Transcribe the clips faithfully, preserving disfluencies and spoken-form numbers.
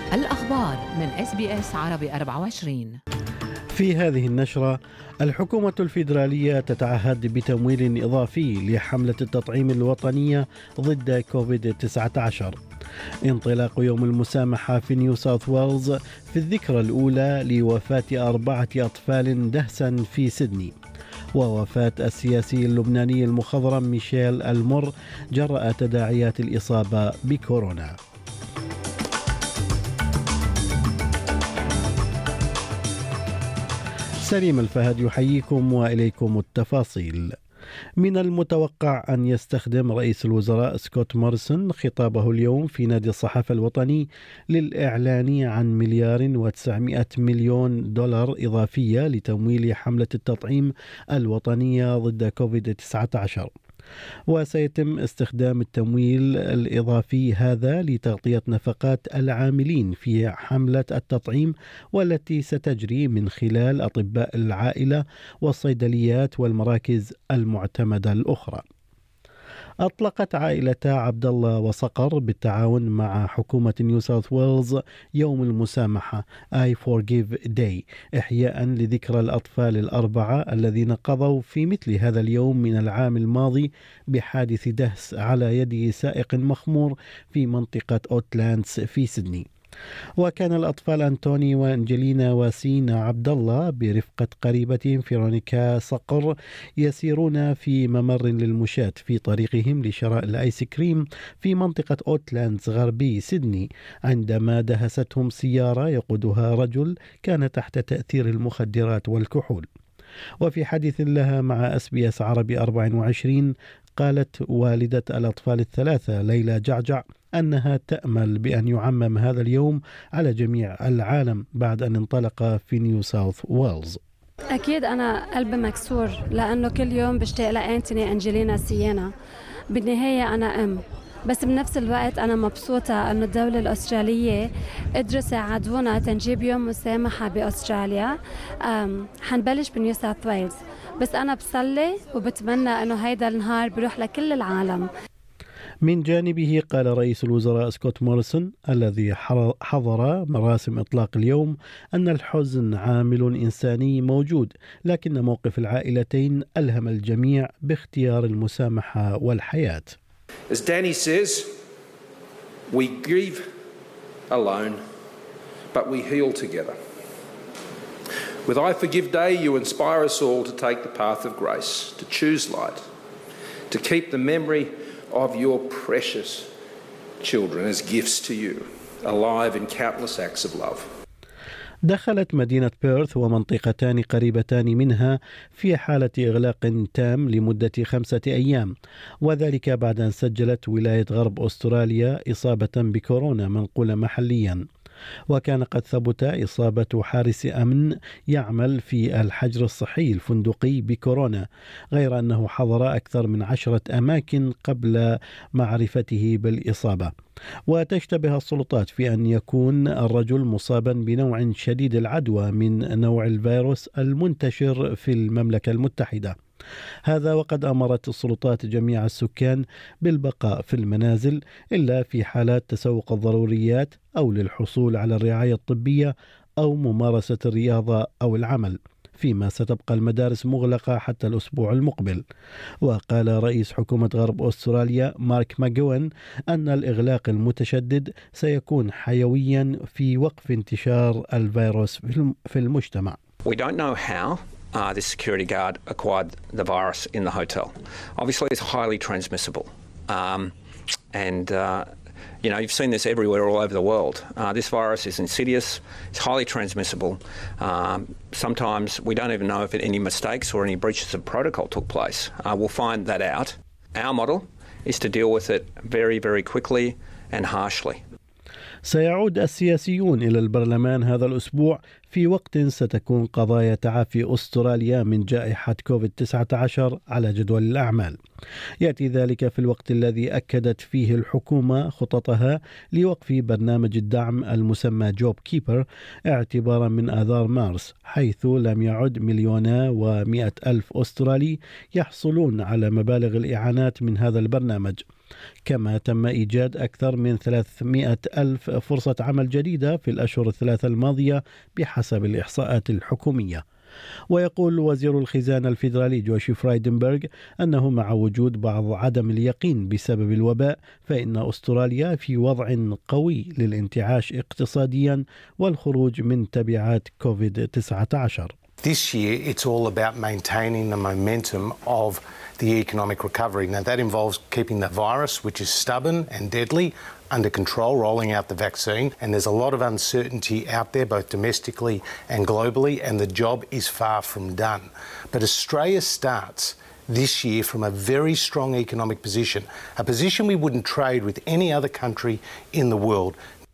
الأخبار من إس بي إس عربي أربعة وعشرين. في هذه النشرة، الحكومة الفيدرالية تتعهد بتمويل إضافي لحملة التطعيم الوطنية ضد كوفيد تسعة عشر. انطلاق يوم المسامحة في نيو ساوث ويلز في الذكرى الأولى لوفاة أربعة أطفال دهسا في سيدني. ووفاة السياسي اللبناني المخضرم ميشيل المر جراء تداعيات الإصابة بكورونا. سليم الفهد يحييكم وإليكم التفاصيل. من المتوقع أن يستخدم رئيس الوزراء سكوت موريسون خطابه اليوم في نادي الصحافة الوطني للإعلان عن مليار وتسعمائة مليون دولار إضافية لتمويل حملة التطعيم الوطنية ضد كوفيد تسعة عشر. وسيتم استخدام التمويل الإضافي هذا لتغطية نفقات العاملين في حملة التطعيم، والتي ستجري من خلال أطباء العائلة والصيدليات والمراكز المعتمدة الأخرى. أطلقت عائلة عبد الله وصقر بالتعاون مع حكومة نيو ساوث ويلز يوم المسامحة I Forgive Day، إحياء لذكرى الأطفال الأربعة الذين قضوا في مثل هذا اليوم من العام الماضي بحادث دهس على يد سائق مخمور في منطقة أوتلاندز في سيدني. وكان الأطفال أنتوني وأنجلينا وسينا عبد الله برفقة قريبتهم فيرونيكا صقر يسيرون في ممر للمشاة في طريقهم لشراء الآيس كريم في منطقة أوتلاندز غربي سيدني، عندما دهستهم سيارة يقودها رجل كان تحت تأثير المخدرات والكحول. وفي حديث لها مع إس بي إس عربي أربعة وعشرين، قالت والدة الأطفال الثلاثة ليلى جعجع أنها تأمل بأن يعمم هذا اليوم على جميع العالم بعد أن انطلق في نيو ساوث ويلز. أكيد أنا قلبي مكسور، لأنه كل يوم بشتاق لأنتوني أنجلينا سيانا. بالنهاية أنا أم، بس بنفس الوقت أنا مبسوطة أن الدولة الأسترالية قدروا ساعدونا تنجيب يوم مسامحة بأستراليا. حنبلش بنيو ساوث ويلز، بس أنا بصلي وبتمنى أنه هيدا النهار بيروح لكل العالم. من جانبه قال رئيس الوزراء سكوت موريسون الذي حضر مراسم إطلاق اليوم أن الحزن عامل إنساني موجود، لكن موقف العائلتين ألهم الجميع باختيار المسامحة والحياة. As Danny says, we grieve alone, but we heal together. With I Forgive Day, you inspire us all to take the path of grace, to choose light, to keep the memory of your precious children as gifts to you, alive in countless acts of love. دخلت مدينة بيرث ومنطقتان قريبتان منها في حالة إغلاق تام لمدة خمسة أيام، وذلك بعد أن سجلت ولاية غرب أستراليا إصابة بكورونا منقولة محليا. وكان قد ثبت إصابة حارس أمن يعمل في الحجر الصحي الفندقي بكورونا، غير أنه حضر أكثر من عشرة أماكن قبل معرفته بالإصابة. وتشتبه السلطات في أن يكون الرجل مصابا بنوع شديد العدوى من نوع الفيروس المنتشر في المملكة المتحدة. هذا وقد أمرت السلطات جميع السكان بالبقاء في المنازل إلا في حالات تسوق الضروريات أو للحصول على الرعاية الطبية أو ممارسة الرياضة أو العمل، فيما ستبقى المدارس مغلقة حتى الأسبوع المقبل. وقال رئيس حكومة غرب أستراليا مارك ماجوين أن الإغلاق المتشدد سيكون حيويا في وقف انتشار الفيروس في المجتمع. We don't know how Uh, this security guard acquired the virus in the hotel. Obviously, it's highly transmissible. Um, and, uh, you know, you've seen this everywhere all over the world. Uh, this virus is insidious. It's highly transmissible. Um, sometimes we don't even know if any mistakes or any breaches of protocol took place. Uh, we'll find that out. Our model is to deal with it very, very quickly and harshly. سيعود السياسيون إلى البرلمان هذا الأسبوع في وقت ستكون قضايا تعافي أستراليا من جائحة كوفيد تسعة عشر على جدول الأعمال. يأتي ذلك في الوقت الذي أكدت فيه الحكومة خططها لوقف برنامج الدعم المسمى جوب كيبر اعتبارا من آذار مارس، حيث لم يعد مليونا ومئة ألف أسترالي يحصلون على مبالغ الإعانات من هذا البرنامج. كما تم إيجاد أكثر من ثلاثمائة ألف فرصة عمل جديدة في الأشهر الثلاثة الماضية بحسب الإحصاءات الحكومية. ويقول وزير الخزانة الفيدرالي جوشي فرايدنبرغ أنه مع وجود بعض عدم اليقين بسبب الوباء فإن أستراليا في وضع قوي للانتعاش اقتصاديا والخروج من تبعات كوفيد تسعة عشر. This year, it's all about maintaining the momentum of the economic recovery. Now, that involves keeping the virus, which is stubborn and deadly, under control, rolling out the vaccine. And there's a lot of uncertainty out there, both domestically and globally, and the job is far from done. But Australia starts this year from a very strong economic position, a position we wouldn't trade with any other country in the world.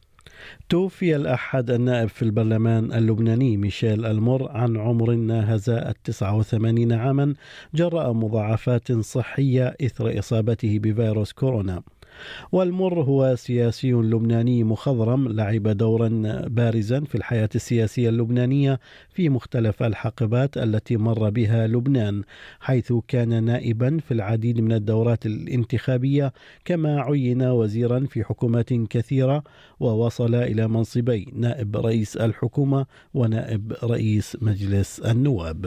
توفي الأحد النائب في البرلمان اللبناني ميشيل المر عن عمر ناهز التسعة وثمانين عاما جراء مضاعفات صحية إثر إصابته بفيروس كورونا. والمر هو سياسي لبناني مخضرم لعب دورا بارزا في الحياة السياسية اللبنانية في مختلف الحقبات التي مر بها لبنان، حيث كان نائبا في العديد من الدورات الانتخابية، كما عين وزيرا في حكومات كثيرة ووصل إلى منصبي نائب رئيس الحكومة ونائب رئيس مجلس النواب.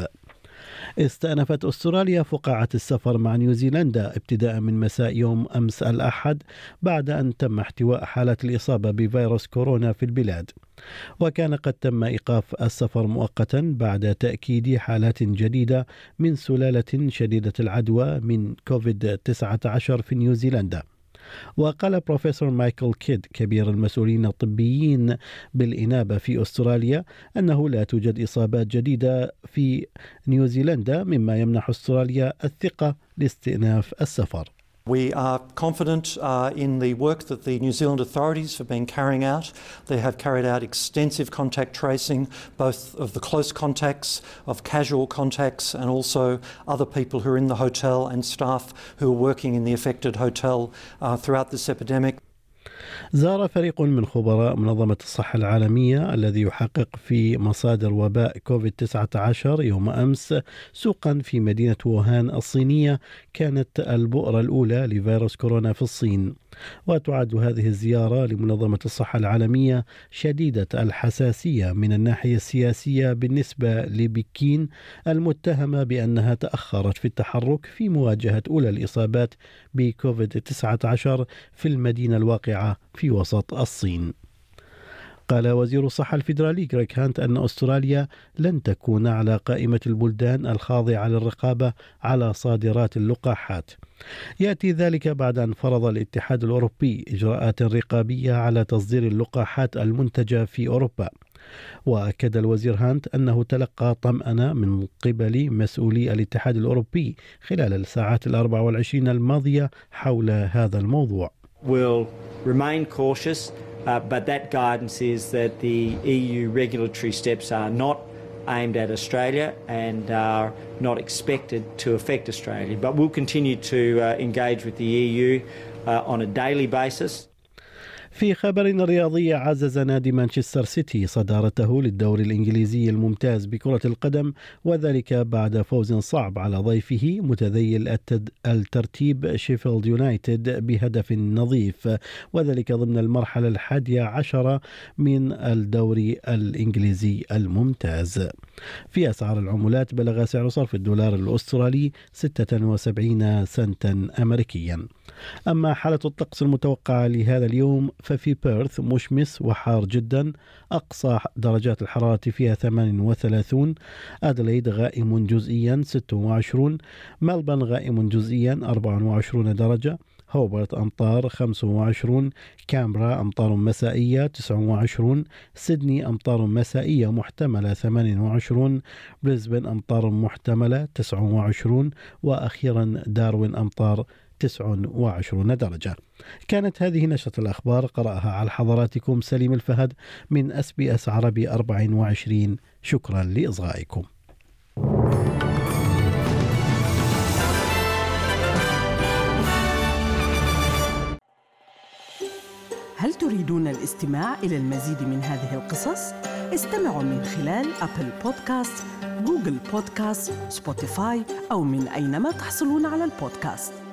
استأنفت أستراليا فقاعة السفر مع نيوزيلندا ابتداء من مساء يوم أمس الأحد بعد أن تم احتواء حالات الإصابة بفيروس كورونا في البلاد، وكان قد تم إيقاف السفر مؤقتا بعد تأكيد حالات جديدة من سلالة شديدة العدوى من كوفيد تسعة عشر في نيوزيلندا. وقال بروفيسور مايكل كيد كبير المسؤولين الطبيين بالإنابة في أستراليا أنه لا توجد إصابات جديدة في نيوزيلندا، مما يمنح أستراليا الثقة لاستئناف السفر. We are confident uh, in the work that the New Zealand authorities have been carrying out. They have carried out extensive contact tracing, both of the close contacts, of casual contacts, and also other people who are in the hotel and staff who are working in the affected hotel uh, throughout this epidemic. زار فريق من خبراء منظمة الصحة العالمية الذي يحقق في مصادر وباء كوفيد تسعة عشر يوم أمس سوقا في مدينة ووهان الصينية كانت البؤرة الأولى لفيروس كورونا في الصين. وتعد هذه الزيارة لمنظمة الصحة العالمية شديدة الحساسية من الناحية السياسية بالنسبة لبكين المتهمة بأنها تأخرت في التحرك في مواجهة أولى الإصابات بكوفيد تسعة عشر في المدينة الواقعة في وسط الصين. قال وزير الصحة الفيدرالي غريغ هانت أن أستراليا لن تكون على قائمة البلدان الخاضعة للرقابة على صادرات اللقاحات. يأتي ذلك بعد أن فرض الاتحاد الأوروبي إجراءات رقابية على تصدير اللقاحات المنتجة في أوروبا. وأكد الوزير هانت أنه تلقى طمأنة من قبل مسؤولي الاتحاد الأوروبي خلال الساعات الأربع والعشرين الماضية حول هذا الموضوع. We'll remain cautious, uh, but that guidance is that the E U regulatory steps are not aimed at Australia and are not expected to affect Australia. But we'll continue to uh, engage with the E U uh, on a daily basis. في خبر رياضي، عزز نادي مانشستر سيتي صدارته للدوري الإنجليزي الممتاز بكرة القدم، وذلك بعد فوز صعب على ضيفه متذيل الترتيب شيفيلد يونايتد بهدف نظيف، وذلك ضمن المرحلة الحادية عشرة من الدوري الإنجليزي الممتاز. في أسعار العملات بلغ سعر صرف الدولار الأسترالي ستة وسبعين سنتا أمريكيا. أما حالة الطقس المتوقعة لهذا اليوم ففي بيرث مشمس وحار جدا، أقصى درجات الحرارة فيها ثمانية وثلاثين، أدليد غائم جزئيا ستة وعشرين، ملبن غائم جزئيا أربعة وعشرين درجة، هوبرت أمطار خمسة وعشرين، كامبرا أمطار مسائية تسعة وعشرين، سيدني أمطار مسائية محتملة ثمانية وعشرين، بريسبن أمطار محتملة تسعة وعشرين، وأخيرا داروين أمطار تسعة وعشرين درجة. كانت هذه نشرة الأخبار، قرأها على حضراتكم سليم الفهد من إس بي إس عربي أربعة وعشرين. شكرا لإصغائكم. هل تريدون الاستماع إلى المزيد من هذه القصص؟ استمعوا من خلال أبل بودكاست، جوجل بودكاست، سبوتيفاي أو من أينما تحصلون على البودكاست.